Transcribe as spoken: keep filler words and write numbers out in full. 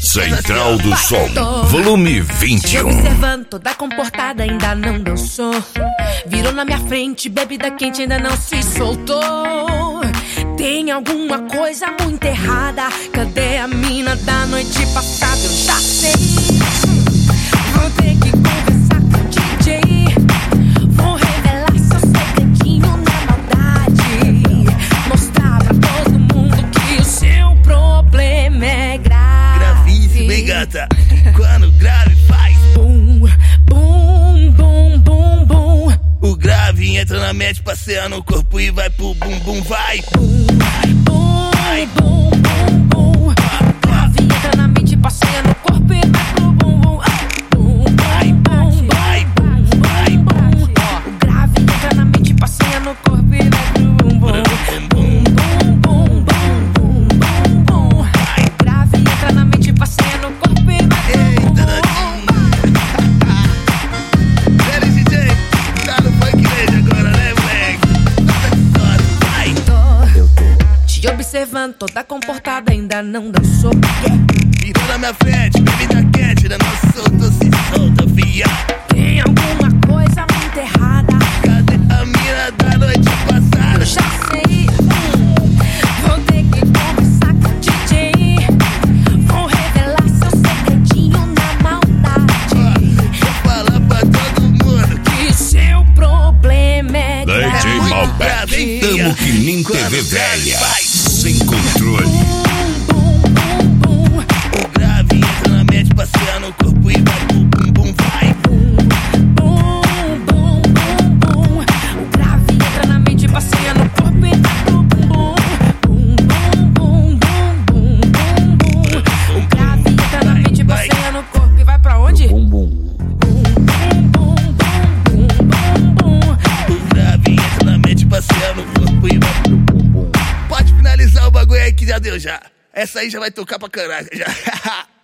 Central do Som, volume vinte e um. Observando, toda comportada, ainda não dançou. Virou na minha frente, bebida quente, ainda não se soltou. Tem alguma coisa muito errada. Cadê a mina da noite passada? Eu já sei. Vou ter que conversar com o D J. Vou revelar seu segredinho na maldade. Mostrar pra todo mundo que o seu problema é grave. Gravíssimo, hein, gata? Quando grave faz bum, bum, bum, bum, bum. O grave entra na mente, passeia no corpo e vai pro bum, bum, vai. Bum, bum, bum, bum, bum. O grave entra na mente, passeia no corpo e vai pro bum, bum. Bum, vai, bum, vai, bum, vai, bum. O grave entra na mente, passeia no corpo e vai pro bum, bum. Bum, bum, bum, bum, bum, bum, bum. O grave entra na mente, passeia no corpo e vai pro bum, bum. Sério, D J, tá no funk desde agora, né, moleque? Vai. Te observando, toda comportada, ainda não dançou. Virou na minha frente, bebida quente, da nossa solta, se solta, viado. Tem alguma coisa muito errada. Cadê a mina da noite passada? Eu já sei. Vou ter que conversar com o D J. Vou revelar seu segredinho na maldade. Vou falar pra todo mundo Que seu problema é D J grave. Malbec, tamo que nem T V velha, sem controle. Bum, bum, bum, bum. o grave entra na mente, passeia no corpo e vai pro bum, bum, vai. Bum, bum, bum, bum, bum. O grave entra na mente, passeia no corpo e vai pro bum, bum. Bum, bum, bum, bum, bum, bum. O grave entra na mente, passeia no corpo e vai pra onde? Bum, bum. Bum, bum, bum, bum, bum, bum. O grave entra na mente, passeia no corpo e vai pro bum, bum. Pode finalizar o bagulho aí que já deu já. Essa aí já vai tocar pra caralho já.